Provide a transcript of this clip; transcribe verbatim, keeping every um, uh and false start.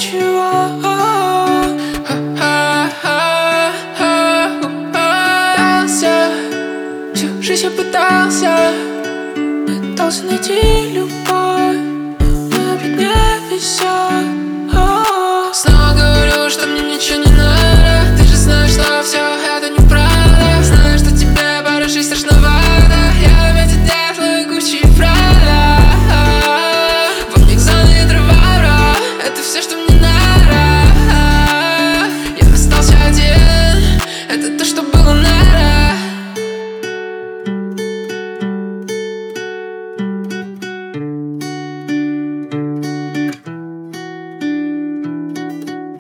ничего. Пытался, всю жизнь я пытался, пытался найти любовь, но ведь не везет. Снова говорю, что мне ничего не надо. Ты же знаешь, что все это неправда. Знаешь, что тебе пора жить страшно.